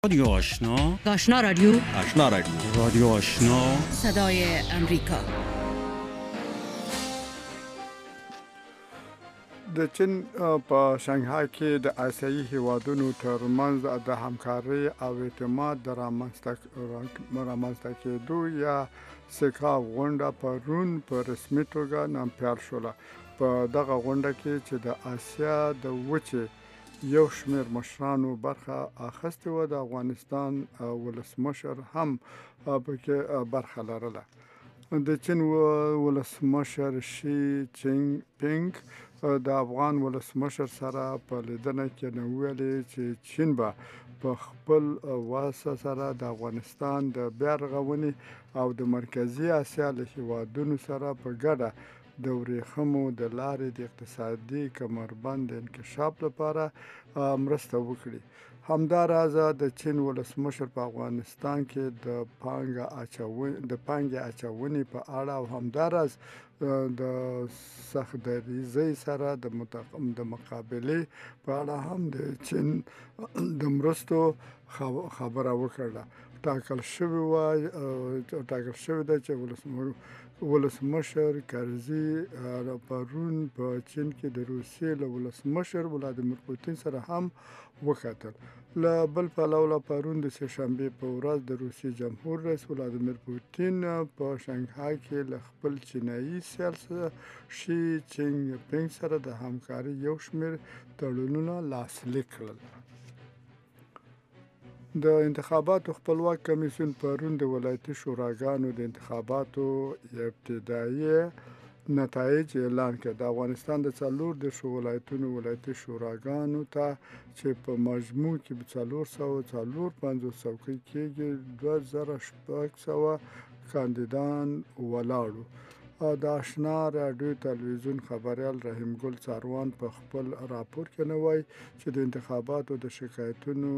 رادیو آشنا، آشنا رادیو، آشنا رادیو، رادیو آشنا، صدای امریکا. د چین په شانګهای کې د آسیایي هیوادونو ترمنځ د همکارۍ او اعتماد د رامنځته کېدو یا سیکاو غونډه پرون په رسمي توګه نن پیل شوله. په دغه غونډه کې چې د آسیا د وچې یو شمېر مشرانو برخه اخیستې وه، د افغانستان ولسمشر هم پکې برخه لرله. د چین ولسمشر شي جین پینګ د افغان ولسمشر سره په لیدنه کې ویلي چې چین به په خپل واسه سره د افغانستان د بیا رغونې او د مرکزي اسیا له هیوادونو سره په ګډه د ورېښمو د لارې د اقتصادي کمربند د انکشاف لپاره مرسته وکړي. همداراز د چین ولسمشر په افغانستان کې د پانګې اچونې په اړه او همداراز د سختدریزۍ سره د مقابلې په اړه هم د چین د مرستو خبره وکړه. ټاکل شوې ده چې ولسمشر کرزي پرون په چین کې د روسیې له ولسمشر ولادیمیر پوتین سره هم وکتل. له بل پلوه پرون د سهشنبې په ورځ د روسیې جمهور رئیس ولادیمیر پوتین په شانګهای کې له خپل چینایي سیال شي جین پینګ سره د همکارۍ یو شمېر تړونونه لاسلیک کړل. د انتخاباتو خپلواک کمیسیون پرون د ولایتي شوراګانو د انتخاباتو ابتدایي نتایج اعلان کړ. د افغانستان د 14 ولایتونو ولایتي شوراګانو ته چې په مجموع کې 454 څوکۍ کېږي 2600 کاندیدان ولاړو. د آشنا راډیو تلویزیون خبریال رحیم ګل څاروان په خپل راپور کې وایي چې د انتخاباتو د شکایتونو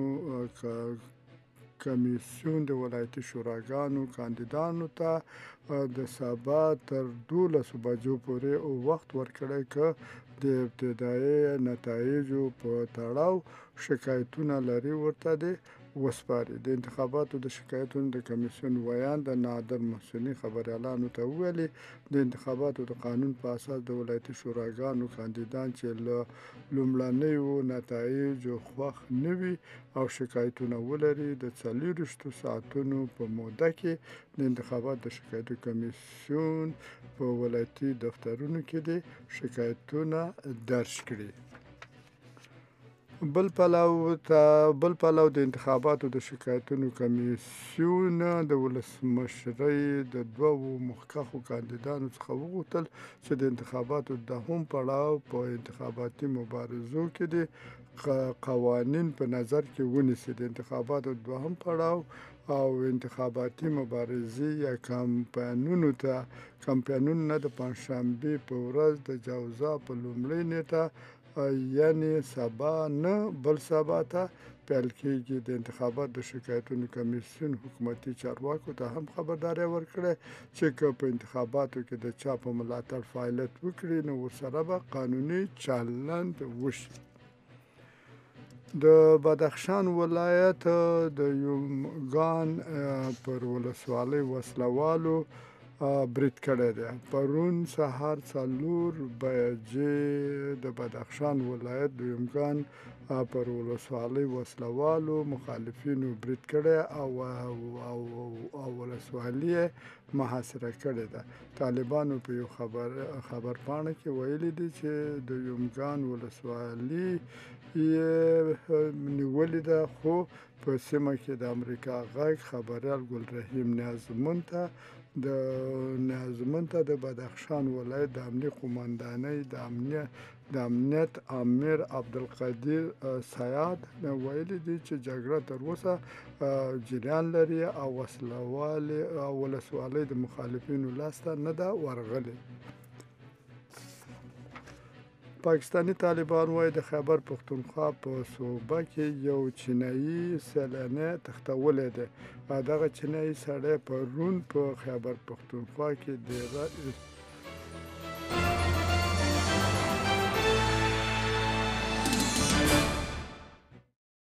کمیسیون د ولایتي شوراګانو کاندیدانو ته د سبا تر 12 بجو پورې وخت ورکړی که د ابتدایي نتایجو په تړاو شکایتونه لري ورته دې وسپاري. د انتخاباتو د شکایتونو د کمیسیون ویان د نادر محسني خبریالانو ته وویلي د انتخاباتو د قانون په اساس د ولایتي شوراګانو کاندیدان چې له لومړنیو نتایجو خوښ نه وي او شکایتونه ولري د 24 ساعتونو په موده کې د انتخاباتو د شکایتونو کمیسیون په ولایتي دفترونو کې د شکایتونه درج کړي. بل پلو د انتخاباتو د شکایتونو کمیسیون د ولسمشرۍ د دوو مخکښو کاندیدانو څخه وغوښتل چې د انتخاباتو دهم پړاو په انتخاباتي مبارزو کې د قوانین په نظر کې ونیسي. د انتخاباتو دوهم پړاو او انتخاباتي مبارزې یا کمپاینونه د پنجشنبې په ورځ د جوزا په لومړۍ نیټه یعنی سبا نه بل سبا ته پیل کېږي. د انتخاباتو د شکایتونو کمیسیون حکومتي چارواکو ته هم خبرداری ورکړی چې که په انتخاباتو کې د چا په ملاتړ فعالیت وکړي نو ورسره به قانوني چلند وشي. د بدخشان ولایت د یومګان پر ولسوالۍ وسلوالو برید کړی دی. پرون سهار 4 بجې د بدخشان ولایت د یومګان پر ولسوالۍ وسلوالو مخالفینو برید کړی او ولسوالي محاصره کړې ده. طالبانو په یو خبرپاڼه کې ویلي دي چې د یومګان ولسوالي نیولې ده، خو په سیمه کې د امریکا غږ خبریال ګلرحیم نیازمن ته د بدخشان ولایت د امنیه قومندانۍ د امنیت امیر عبدالقدیر سیاد ویلي دي چې جګړه تر اوسه جریان لري او ولسوالۍ د مخالفینو لاسته نه ده ورغلې. پاکستاني طالبان وایي د خیبر پښتونخوا په صوبه کې یو چینایي سیلانی تښتولی دی. دغه چینایي سړی پرون په خیبر پښتونخوا کې